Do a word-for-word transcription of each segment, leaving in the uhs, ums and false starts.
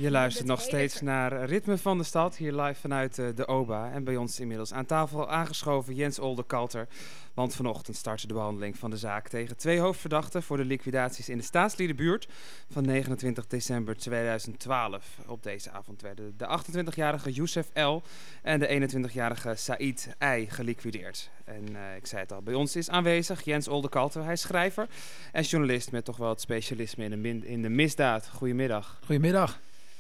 Je luistert nog steeds naar Ritme van de Stad, hier live vanuit uh, de O B A. En bij ons inmiddels aan tafel aangeschoven Jens Oldekalter. Want vanochtend startte de behandeling van de zaak tegen twee hoofdverdachten voor de liquidaties in de Staatsliedenbuurt van negenentwintig december tweeduizend twaalf. Op deze avond werden de achtentwintigjarige Youssef L. en de eenentwintigjarige Said I. geliquideerd. En uh, ik zei het al, bij ons is aanwezig Jens Oldekalter. Hij is schrijver en journalist met toch wel het specialisme in de, min- in de misdaad. Goedemiddag. Goedemiddag.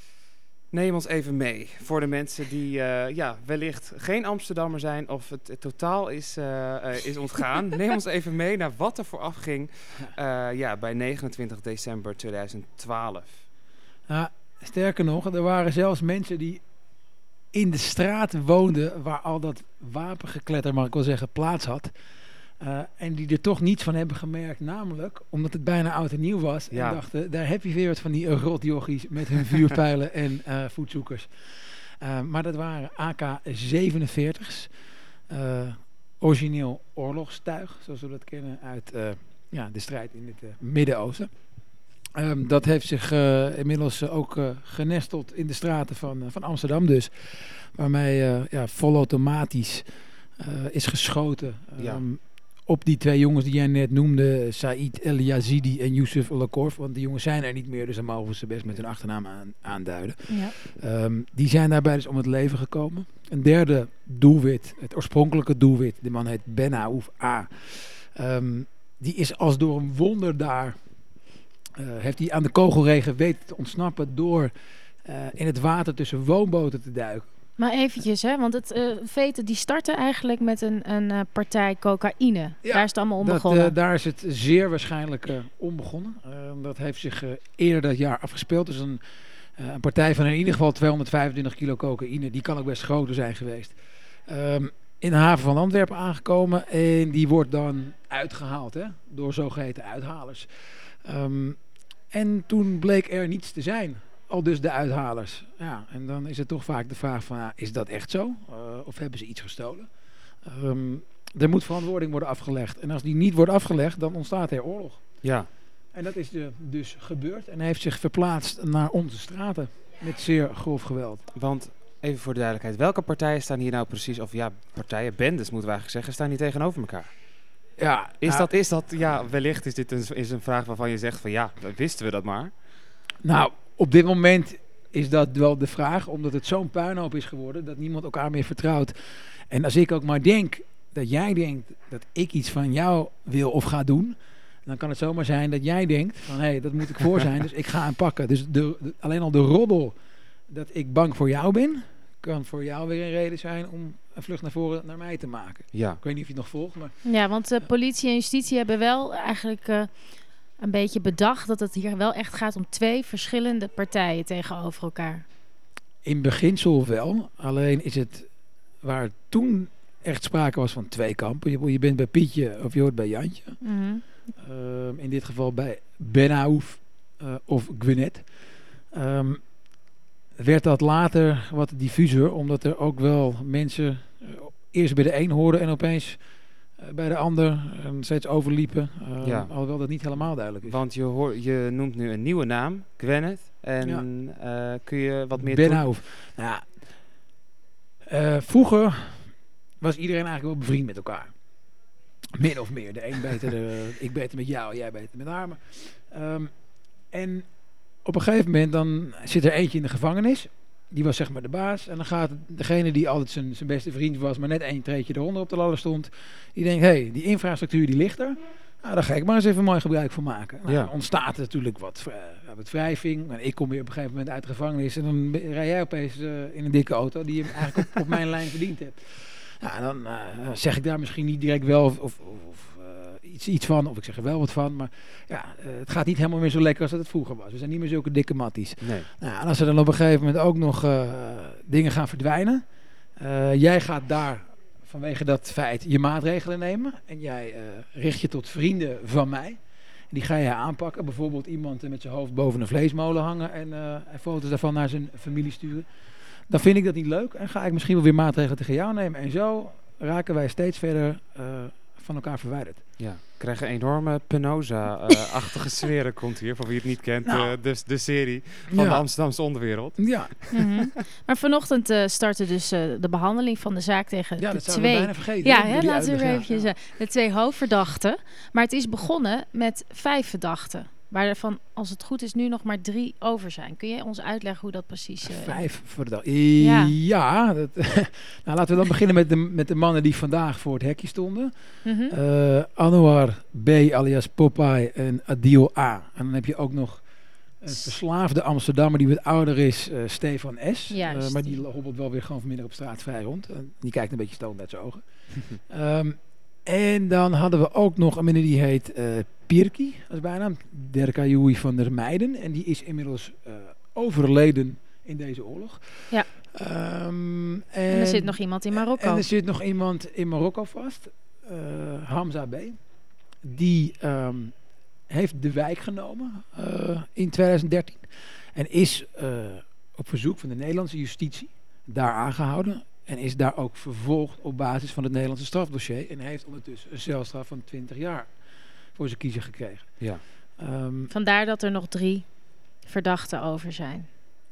Neem ons even mee voor de mensen die uh, ja, wellicht geen Amsterdammer zijn of het, het totaal is, uh, uh, is ontgaan. Neem ons even mee naar wat er vooraf ging uh, ja, bij negenentwintig december tweeduizend twaalf. Nou, sterker nog, er waren zelfs mensen die in de straat woonden waar al dat wapengekletter, mag ik wel zeggen, plaats had. Uh, en die er toch niets van hebben gemerkt, namelijk omdat het bijna oud en nieuw was. Ja. En dachten, daar heb je weer wat van die rotjochies met hun vuurpijlen en uh, voetzoekers. Uh, maar dat waren A K zevenenveertig's. Uh, origineel oorlogstuig, zoals we dat kennen uit uh, ja, de strijd in het uh, Midden-Oosten. Um, dat heeft zich uh, inmiddels uh, ook uh, genesteld in de straten van, uh, van Amsterdam dus. Waarmee uh, ja, volautomatisch uh, is geschoten. Um, ja. Op die twee jongens die jij net noemde, Said El Yazidi en Youssef Lakorf. Want die jongens zijn er niet meer, dus dan mogen we ze best met hun achternaam aan, aanduiden. Ja. Um, die zijn daarbij dus om het leven gekomen. Een derde doelwit, het oorspronkelijke doelwit, de man heet Ben Aouf A. Um, die is als door een wonder daar, uh, heeft hij aan de kogelregen weten te ontsnappen door uh, in het water tussen woonboten te duiken. Maar eventjes, hè, want het uh, veten die starten eigenlijk met een, een uh, partij cocaïne. Ja, daar is het allemaal om dat, begonnen. Uh, daar is het zeer waarschijnlijk uh, om begonnen. Uh, dat heeft zich uh, eerder dat jaar afgespeeld. Dus een, uh, een partij van in ieder geval tweehonderdvijfentwintig kilo cocaïne. Die kan ook best groter zijn geweest. Um, in de haven van Antwerpen aangekomen. En die wordt dan uitgehaald, hè, door zogeheten uithalers. Um, en toen bleek er niets te zijn. Al dus de uithalers. Ja, en dan is het toch vaak de vraag van, ja, is dat echt zo? Uh, of hebben ze iets gestolen? Um, er moet verantwoording worden afgelegd. En als die niet wordt afgelegd, dan ontstaat er oorlog. Ja. En dat is de, dus gebeurd. En hij heeft zich verplaatst naar onze straten. Met zeer grof geweld. Want, even voor de duidelijkheid, welke partijen staan hier nou precies, of ja, partijen, bendes moeten we eigenlijk zeggen, staan die tegenover elkaar? Ja. Is, nou, dat, is dat, ja, wellicht is dit een, is een vraag waarvan je zegt van ja, wisten we dat maar. Nou, op dit moment is dat wel de vraag, omdat het zo'n puinhoop is geworden dat niemand elkaar meer vertrouwt. En als ik ook maar denk dat jij denkt dat ik iets van jou wil of ga doen, dan kan het zomaar zijn dat jij denkt van hé, hey, dat moet ik voor zijn, dus ik ga hem pakken. Dus de, de, alleen al de roddel dat ik bang voor jou ben, kan voor jou weer een reden zijn om een vlucht naar voren naar mij te maken. Ja. Ik weet niet of je het nog volgt, maar... Ja, want de uh, politie en justitie hebben wel eigenlijk Uh, een beetje bedacht dat het hier wel echt gaat om twee verschillende partijen tegenover elkaar. In beginsel wel. Alleen is het waar toen echt sprake was van twee kampen. Je, je bent bij Pietje of je hoort bij Jantje. Mm-hmm. Uh, in dit geval bij Ben Aouf uh, of Gwinnett. Um, werd dat later wat diffuser, omdat er ook wel mensen uh, eerst bij de een hoorden en opeens bij de ander um, steeds overliepen. Uh, ja. Alhoewel dat niet helemaal duidelijk is. Want je, hoor, je noemt nu een nieuwe naam, Gwinnett. En ja. uh, kun je wat meer... Ben Aouf. Nou, uh, vroeger was iedereen eigenlijk wel bevriend met elkaar. Min of meer. De een beter, de, ik beter met jou, jij beter met haar. Maar, um, en op een gegeven moment dan zit er eentje in de gevangenis. Die was zeg maar de baas. En dan gaat degene die altijd zijn, zijn beste vriend was, maar net één treedje eronder op de ladder stond. Die denkt, hé, hey, die infrastructuur die ligt er. Nou, daar ga ik maar eens even mooi gebruik van maken. Nou, ja. Dan ontstaat er natuurlijk wat, uh, wat wrijving. En ik kom weer op een gegeven moment uit de gevangenis. En dan rij jij opeens uh, in een dikke auto die je eigenlijk op, op mijn lijn verdiend hebt. Nou, dan uh, zeg ik daar misschien niet direct wel of, of, of uh, iets, iets van. Of ik zeg er wel wat van. Maar ja, uh, het gaat niet helemaal meer zo lekker als het vroeger was. We zijn niet meer zulke dikke matties. Nee. Nou, en als er dan op een gegeven moment ook nog uh, dingen gaan verdwijnen. Uh, jij gaat daar vanwege dat feit je maatregelen nemen. En jij uh, richt je tot vrienden van mij. Die ga je aanpakken. Bijvoorbeeld iemand met zijn hoofd boven een vleesmolen hangen. En, uh, en foto's daarvan naar zijn familie sturen. Dan vind ik dat niet leuk. En ga ik misschien wel weer maatregelen tegen jou nemen. En zo raken wij steeds verder uh, van elkaar verwijderd. Ja, krijgen een enorme Penosa-achtige sferen komt hier, voor wie het niet kent, Nou. uh, de, de serie van Ja. de Amsterdamse onderwereld. Ja, Mm-hmm. Maar vanochtend uh, startte dus uh, de behandeling van de zaak tegen ja de dat zouden we twee... bijna vergeten. Ja, hè, hè, door die laten we uitleg, weer ja. eventjes uh, de twee hoofdverdachten. Maar het is begonnen met vijf verdachten. Waar er van, als het goed is, nu nog maar drie over zijn. Kun je ons uitleggen hoe dat precies... Uh, Vijf voor de dag. Ja. Ja, dat, nou, laten we dan beginnen met de, met de mannen die vandaag voor het hekje stonden. mm-hmm. Uh, Anouar B. alias Popeye en Adil A. En dan heb je ook nog een verslaafde Amsterdammer die wat ouder is, uh, Stefan S. Juist. Uh, maar die hobbelt wel weer gewoon vanmiddag op straat vrij rond. Uh, die kijkt een beetje stoned uit zijn ogen. um, en dan hadden we ook nog een meneer die heet uh, Pirki, als bijnaam. Derkajoui van der Meijden. En die is inmiddels uh, overleden in deze oorlog. Ja. Um, en, En er zit nog iemand in Marokko. En er zit nog iemand in Marokko vast. Uh, Hamza B. Die um, heeft de wijk genomen uh, in twintig dertien. En is uh, op verzoek van de Nederlandse justitie daar aangehouden. En is daar ook vervolgd op basis van het Nederlandse strafdossier. En heeft ondertussen een celstraf van twintig jaar voor zijn kiezer gekregen. Ja. Um, Vandaar dat er nog drie verdachten over zijn.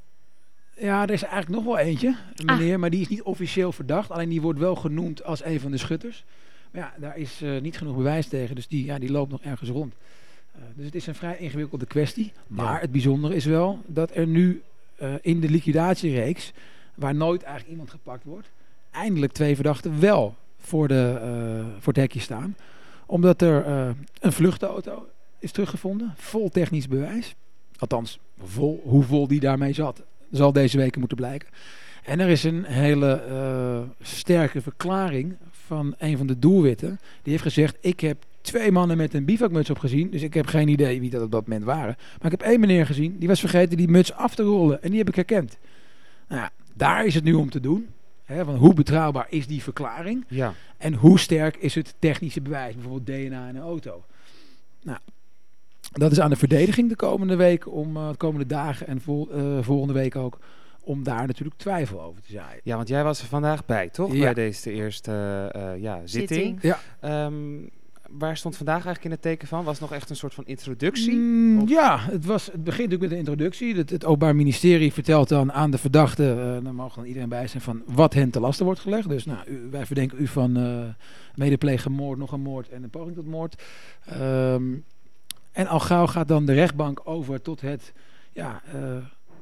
Ja, er is eigenlijk nog wel eentje, een meneer, ah. maar die is niet officieel verdacht. Alleen die wordt wel genoemd als een van de schutters. Maar ja, daar is uh, niet genoeg bewijs tegen, dus die, ja, die loopt nog ergens rond. Uh, dus het is een vrij ingewikkelde kwestie. Maar ja. Het bijzondere is wel dat er nu uh, in de liquidatiereeks, waar nooit eigenlijk iemand gepakt wordt, eindelijk twee verdachten wel voor, de, uh, voor het hekje staan. Omdat er uh, een vluchtauto is teruggevonden, vol technisch bewijs. Althans, vol, hoe vol die daarmee zat, zal deze weken moeten blijken. En er is een hele uh, sterke verklaring van een van de doelwitten. Die heeft gezegd, ik heb twee mannen met een bivakmuts op gezien. Dus ik heb geen idee wie dat op dat moment waren. Maar ik heb één meneer gezien, die was vergeten die muts af te rollen. En die heb ik herkend. Nou ja, daar is het nu om te doen. Hè, van hoe betrouwbaar is die verklaring? Ja. En hoe sterk is het technische bewijs? Bijvoorbeeld D N A in een auto. Nou, dat is aan de verdediging de komende week, om uh, de komende dagen en vol, uh, volgende week ook, om daar natuurlijk twijfel over te zaaien. Ja, want jij was er vandaag bij, toch? Ja. Bij deze eerste uh, ja, zitting. zitting. Ja. Um, waar stond vandaag eigenlijk in het teken van? Was het nog echt een soort van introductie? Mm, ja, het, was, het begint natuurlijk met een introductie. Het, het Openbaar Ministerie vertelt dan aan de verdachte, uh, daar mag dan iedereen bij zijn, van wat hen te lasten wordt gelegd. Dus nou, u, wij verdenken u van uh, medeplegen moord, nog een moord en een poging tot moord. Um, En al gauw gaat dan de rechtbank over tot het ja, uh,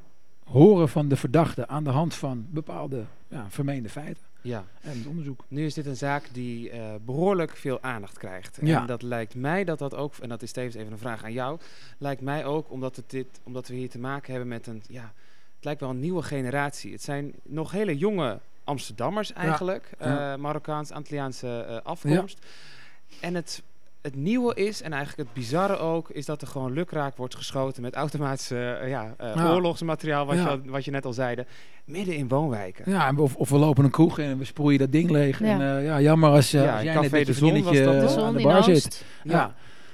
horen van de verdachte aan de hand van bepaalde ja, vermeende feiten. Ja. En het onderzoek. Nu is dit een zaak die uh, behoorlijk veel aandacht krijgt. Ja. En dat lijkt mij dat dat ook, en dat is tevens even een vraag aan jou, lijkt mij ook omdat, het dit, omdat we hier te maken hebben met een, ja, het lijkt wel een nieuwe generatie. Het zijn nog hele jonge Amsterdammers eigenlijk, ja. Ja. Uh, Marokkaans-Antilliaanse uh, afkomst. Ja. En het... Het nieuwe is, en eigenlijk het bizarre ook, is dat er gewoon lukraak wordt geschoten met automatische uh, ja, uh, ja. oorlogsmateriaal, wat, ja. je, wat je net al zeide, midden in woonwijken. Ja, of, of we lopen een kroeg in en we sproeien dat ding leeg. Ja. En uh, ja, jammer als, uh, ja, als jij Café net met de je Zon vriendinnetje was dat uh, de aan de Zon bar in zit. Oost. Ja. Ja.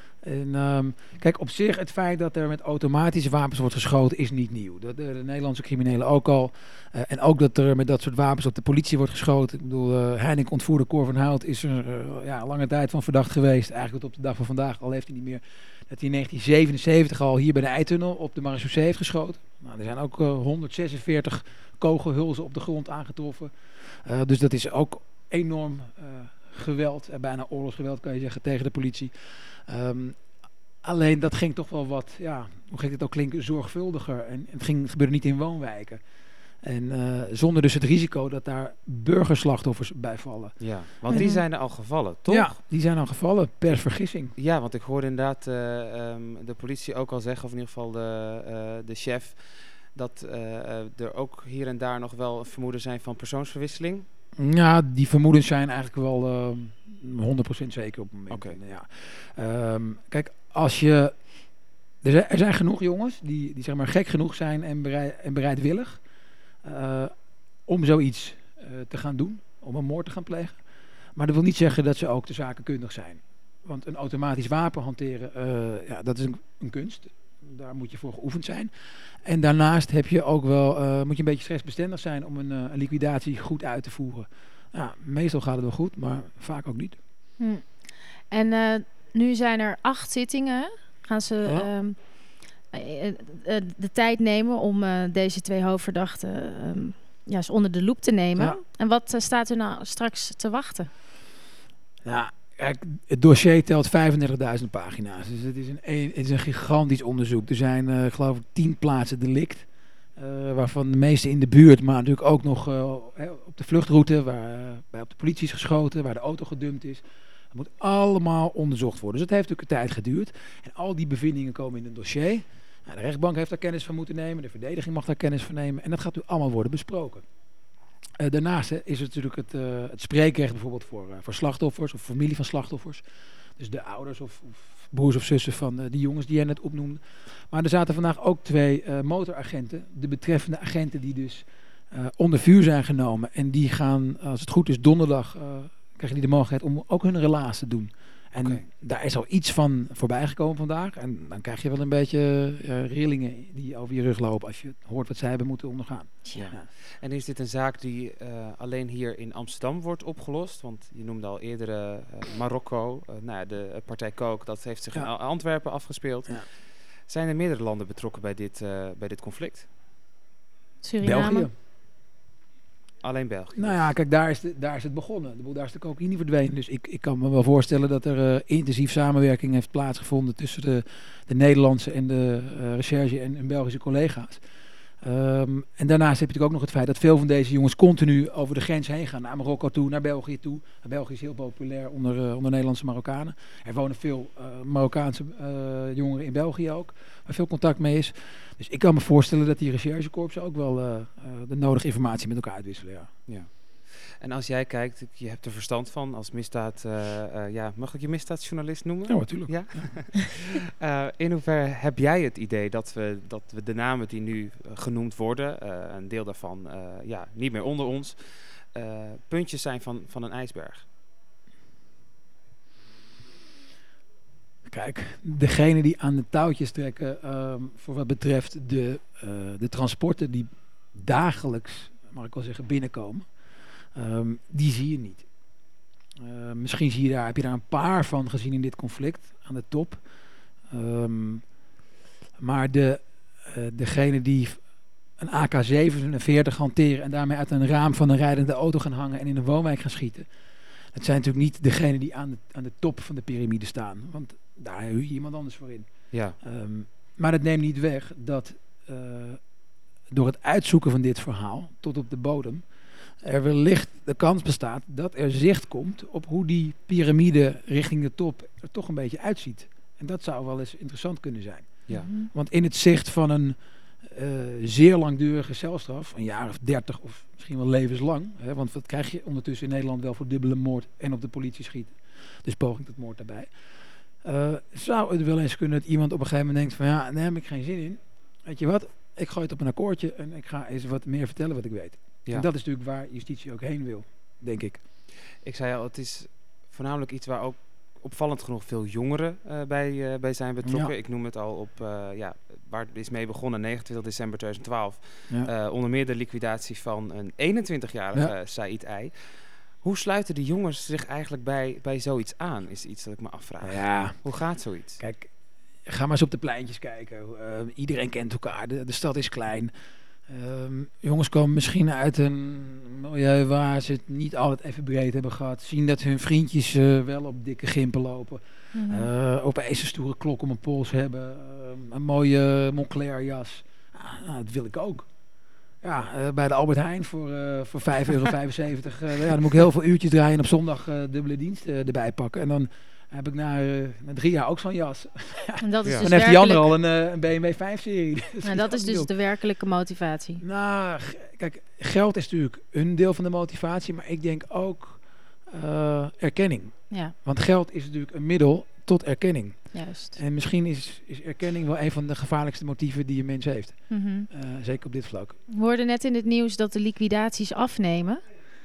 En um, kijk, op zich het feit dat er met automatische wapens wordt geschoten is niet nieuw. Dat de, de Nederlandse criminelen ook al. Uh, en ook dat er met dat soort wapens op de politie wordt geschoten. Ik bedoel, uh, Heineken ontvoerde Cor van Hout is er uh, ja, lange tijd van verdacht geweest. Eigenlijk tot op de dag van vandaag, al heeft hij niet meer. Dat hij in negentien zevenenzeventig al hier bij de Eitunnel op de Marechaussee heeft geschoten. Nou, er zijn ook uh, honderdzesenveertig kogelhulzen op de grond aangetroffen. Uh, dus dat is ook enorm uh, geweld, uh, bijna oorlogsgeweld kan je zeggen, tegen de politie. Um, alleen dat ging toch wel wat, ja, hoe gek het ook klinken, zorgvuldiger. En het ging, het gebeurde niet in woonwijken. En uh, zonder dus het risico dat daar burgerslachtoffers bij vallen. Ja, want die zijn er al gevallen, toch? Ja, die zijn al gevallen per vergissing. Ja, want ik hoorde inderdaad uh, um, de politie ook al zeggen, of in ieder geval de, uh, de chef, dat uh, uh, er ook hier en daar nog wel vermoeden zijn van persoonsverwisseling. Ja, die vermoedens zijn eigenlijk wel uh, honderd procent zeker op het moment. Okay. Ja. Um, kijk, als je... Er zijn, er zijn genoeg jongens die, die zeg maar gek genoeg zijn en, bereid, en bereidwillig uh, om zoiets uh, te gaan doen, om een moord te gaan plegen. Maar dat wil niet zeggen dat ze ook de zakenkundig zijn. Want een automatisch wapen hanteren, uh, ja, dat is een, een kunst. Daar moet je voor geoefend zijn. En daarnaast heb je ook wel, uh, moet je een beetje stressbestendig zijn om een, uh, een liquidatie goed uit te voeren. Ja, meestal gaat het wel goed, maar vaak ook niet. Hm. En uh, nu zijn er acht zittingen. Gaan ze Ja. um, uh, uh, de tijd nemen om uh, deze twee hoofdverdachten um, ja, eens onder de loep te nemen. Ja. En wat uh, staat er nou straks te wachten? Nou, kijk, het dossier telt vijfendertigduizend pagina's. Dus het is een, een, het is een gigantisch onderzoek. Er zijn, uh, geloof ik, tien plaatsen delict. Uh, waarvan de meeste in de buurt, maar natuurlijk ook nog uh, op de vluchtroute, waar, uh, waar op de politie is geschoten, waar de auto gedumpt is. Dat moet allemaal onderzocht worden. Dus het heeft natuurlijk een tijd geduurd. En al die bevindingen komen in een dossier. Nou, de rechtbank heeft daar kennis van moeten nemen, de verdediging mag daar kennis van nemen. En dat gaat nu allemaal worden besproken. Uh, daarnaast uh, is er natuurlijk het, uh, het spreekrecht bijvoorbeeld voor, uh, voor slachtoffers of familie van slachtoffers. Dus de ouders of, of broers of zussen van uh, die jongens die jij net opnoemde. Maar er zaten vandaag ook twee uh, motoragenten. De betreffende agenten die dus uh, onder vuur zijn genomen. En die gaan, als het goed is, donderdag uh, krijgen die de mogelijkheid om ook hun relaas te doen. En okay. daar is al iets van voorbij gekomen vandaag. En dan krijg je wel een beetje uh, rillingen die over je rug lopen als je hoort wat zij hebben moeten ondergaan. Ja. Ja. En is dit een zaak die uh, alleen hier in Amsterdam wordt opgelost? Want je noemde al eerder uh, Marokko, uh, nou ja, de partij Kook, dat heeft zich ja. in Antwerpen afgespeeld. Ja. Zijn er meerdere landen betrokken bij dit, uh, bij dit conflict? Suriname. België. Alleen België. Nou ja, kijk, daar is, de, daar is het begonnen. De, daar is de cocaïne verdwenen. Dus ik, ik kan me wel voorstellen dat er uh, intensief samenwerking heeft plaatsgevonden tussen de, de Nederlandse en de uh, recherche en, en Belgische collega's. Um, en daarnaast heb je natuurlijk ook nog het feit dat veel van deze jongens continu over de grens heen gaan. Naar Marokko toe, naar België toe. België is heel populair onder, uh, onder Nederlandse Marokkanen. Er wonen veel uh, Marokkaanse uh, jongeren in België ook, waar veel contact mee is. Dus ik kan me voorstellen dat die recherchekorpsen ook wel uh, uh, de nodige informatie met elkaar uitwisselen. Ja. Ja. En als jij kijkt, je hebt er verstand van als misdaad, uh, uh, ja, mag ik je misdaadjournalist noemen? Ja, natuurlijk. Ja? Ja. uh, in hoeverre heb jij het idee dat we, dat we de namen die nu uh, genoemd worden, uh, een deel daarvan uh, ja, niet meer onder ons, uh, puntjes zijn van, van een ijsberg? Kijk, degene die aan de touwtjes trekken um, voor wat betreft de, uh, de transporten die dagelijks, mag ik wel zeggen, binnenkomen. Um, die zie je niet. Uh, misschien zie je daar, heb je daar een paar van gezien in dit conflict aan de top. Um, maar de, uh, degene die een A K zevenenveertig hanteren en daarmee uit een raam van een rijdende auto gaan hangen en in een woonwijk gaan schieten. Dat zijn natuurlijk niet degenen die aan de, aan de top van de piramide staan. Want daar huur je iemand anders voor in. Ja. Um, maar dat neemt niet weg dat uh, door het uitzoeken van dit verhaal tot op de bodem er wellicht de kans bestaat dat er zicht komt op hoe die piramide richting de top er toch een beetje uitziet. En dat zou wel eens interessant kunnen zijn. Ja. Mm-hmm. Want in het zicht van een uh, zeer langdurige celstraf, een jaar of dertig of misschien wel levenslang, hè, want wat krijg je ondertussen in Nederland wel voor dubbele moord en op de politie schieten. Dus poging tot moord daarbij. Uh, zou het wel eens kunnen dat iemand op een gegeven moment denkt van ja, daar heb ik geen zin in. Weet je wat, ik gooi het op een akkoordje en ik ga eens wat meer vertellen wat ik weet. Ja. En dat is natuurlijk waar justitie ook heen wil, denk ik. Ik zei al, het is voornamelijk iets waar ook opvallend genoeg veel jongeren uh, bij, uh, bij zijn betrokken. Ja. Ik noem het al op, uh, ja, waar het is mee begonnen, negenentwintig december tweeduizend twaalf. Ja. Uh, onder meer de liquidatie van een eenentwintigjarige ja. uh, Said I. Hoe sluiten die jongens zich eigenlijk bij, bij zoiets aan, is iets dat ik me afvraag. Ja. Hoe gaat zoiets? Kijk, ga maar eens op de pleintjes kijken. Uh, iedereen kent elkaar, de, de stad is klein. Um, jongens komen misschien uit een milieu waar ze het niet altijd even breed hebben gehad. Zien dat hun vriendjes uh, wel op dikke gimpen lopen. Mm-hmm. Uh, opeens een stoere klok om een pols hebben. Uh, een mooie Moncler jas. Ah, nou, dat wil ik ook. Ja, uh, bij de Albert Heijn voor, uh, voor vijf euro vijfenzeventig. Uh, ja, dan moet ik heel veel uurtjes draaien en op zondag uh, dubbele dienst uh, erbij pakken. En dan heb ik na, uh, na drie jaar ook zo'n jas. En dat is ja. dus dan heeft die andere al een, uh, een B M W vijf serie. Dat en dat is dus de werkelijke motivatie. Nou, g- kijk, geld is natuurlijk een deel van de motivatie, maar ik denk ook uh, erkenning. Ja. Want geld is natuurlijk een middel tot erkenning. Juist. En misschien is, is erkenning wel een van de gevaarlijkste motieven die een mens heeft. Mm-hmm. Uh, zeker op dit vlak. We hoorden net in het nieuws dat de liquidaties afnemen.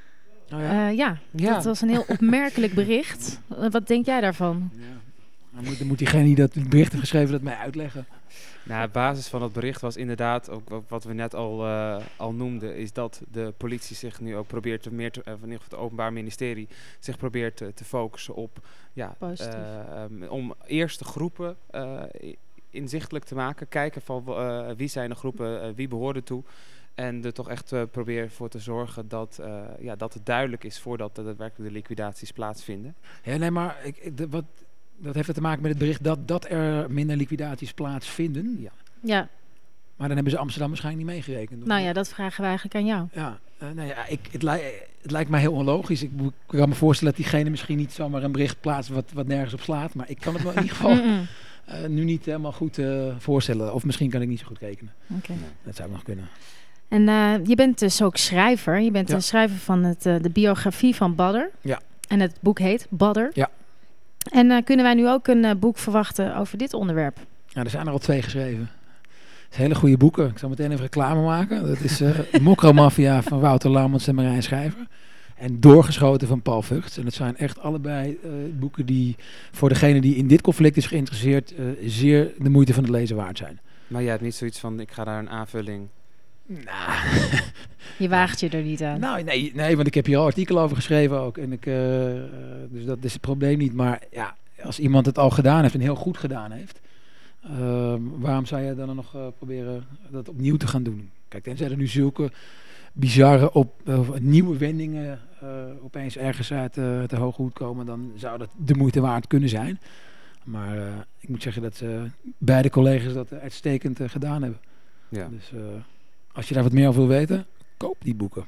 Oh ja? Uh, ja, ja, dat was een heel opmerkelijk bericht. Uh, wat denk jij daarvan? Ja. Dan moet, dan moet diegene die dat bericht heeft geschreven dat mij uitleggen. Nou, op basis van het bericht was inderdaad, ook, ook wat we net al, uh, al noemden, is dat de politie zich nu ook probeert, te meer te, uh, in ieder geval het Openbaar Ministerie, zich probeert te, te focussen op, ja, uh, um, om eerst de groepen uh, inzichtelijk te maken, kijken van uh, wie zijn de groepen, uh, wie behoren toe. En er toch echt uh, proberen voor te zorgen dat, uh, ja, dat het duidelijk is voordat de, daadwerkelijk de liquidaties plaatsvinden. Ja, nee, maar ik, de, wat, dat heeft te maken met het bericht dat, dat er minder liquidaties plaatsvinden. Ja. Ja. Maar dan hebben ze Amsterdam waarschijnlijk niet meegerekend. Nou ja, dat vragen we eigenlijk aan jou. Ja, uh, nou ja ik, het, li- het lijkt mij heel onlogisch. Ik, ik kan me voorstellen dat diegene misschien niet zomaar een bericht plaatst wat, wat nergens op slaat. Maar ik kan het me in ieder geval uh, nu niet helemaal goed uh, voorstellen. Of misschien kan ik niet zo goed rekenen. Okay. Dat zou nog kunnen. En uh, je bent dus ook schrijver. Je bent ja. een schrijver van het, uh, de biografie van Badr. Ja. En het boek heet Badr. Ja. En uh, kunnen wij nu ook een uh, boek verwachten over dit onderwerp? Ja, er zijn er al twee geschreven. Het zijn hele goede boeken. Ik zal meteen even reclame maken. Dat is uh, Mokromafia van Wouter Lammens en Marijn Schrijver. En Doorgeschoten van Paul Vugts. En het zijn echt allebei uh, boeken die voor degene die in dit conflict is geïnteresseerd uh, zeer de moeite van het lezen waard zijn. Maar jij hebt niet zoiets van, ik ga daar een aanvulling... Nou, je waagt je er niet aan. Nou, nee, nee, want ik heb hier al artikelen over geschreven ook. En ik, uh, dus dat is het probleem niet. Maar ja, als iemand het al gedaan heeft en heel goed gedaan heeft, uh, waarom zou je dan nog uh, proberen dat opnieuw te gaan doen? Kijk, tenzij er nu zulke bizarre op, uh, nieuwe wendingen uh, opeens ergens uit uh, de hoge hoed komen, dan zou dat de moeite waard kunnen zijn. Maar uh, ik moet zeggen dat uh, beide collega's dat uh, uitstekend uh, gedaan hebben. Ja. Dus uh, als je daar wat meer over wil weten, koop die boeken.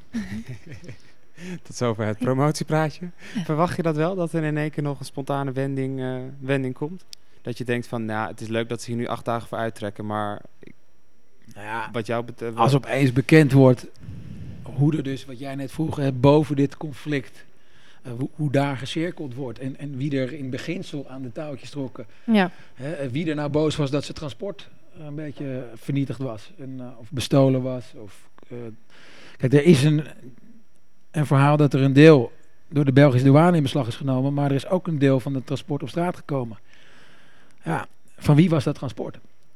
Tot zover het promotiepraatje. Verwacht je dat wel, dat er in één keer nog een spontane wending, uh, wending komt? Dat je denkt van, nou, het is leuk dat ze hier nu acht dagen voor uittrekken, maar ik, nou ja, wat jou betreft... Als opeens bekend wordt hoe er dus, wat jij net vroeg, hè, boven dit conflict, uh, hoe, hoe daar gecirkeld wordt en, en wie er in beginsel aan de touwtjes trokken. Ja. Hè, wie er nou boos was dat zijn transport een beetje vernietigd was en, uh, of bestolen was. Of, uh, kijk, er is een, een verhaal dat er een deel door de Belgische douane in beslag is genomen, maar er is ook een deel van het transport op straat gekomen. Ja, van wie was dat transport?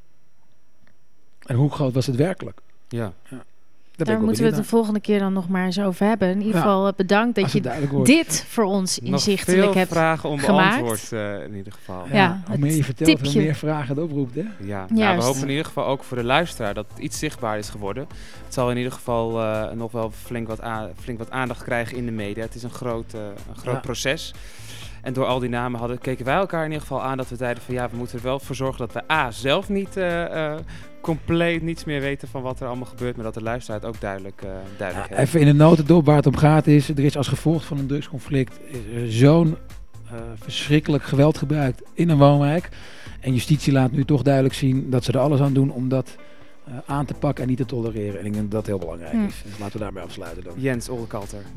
En hoe groot was het werkelijk? Ja. ja. Daar moeten we het de volgende keer dan nog maar eens over hebben. In ieder ja. geval bedankt dat je dit voor ons inzichtelijk hebt gemaakt. Nog veel vragen onbeantwoord uh, in ieder geval. Ja, ja, hoe meer je vertelt, tipje. Hoe meer vragen het oproept. Hè? Ja, nou, we hopen in ieder geval ook voor de luisteraar dat het iets zichtbaar is geworden. Het zal in ieder geval uh, nog wel flink wat, a- flink wat aandacht krijgen in de media. Het is een groot, uh, een groot ja. proces. En door al die namen hadden, keken wij elkaar in ieder geval aan dat we zeiden van ja, we moeten er wel voor zorgen dat we A, zelf niet uh, uh, compleet niets meer weten van wat er allemaal gebeurt, maar dat de luisteraar het ook duidelijk, uh, duidelijk ja, heeft. Even in de notendop waar het om gaat is, er is als gevolg van een drugsconflict zo'n uh, verschrikkelijk geweld gebruikt in een woonwijk. En justitie laat nu toch duidelijk zien dat ze er alles aan doen om dat uh, aan te pakken en niet te tolereren. En ik denk dat dat heel belangrijk hm. is. Dus laten we daarbij afsluiten dan. Jens Olde Kalter.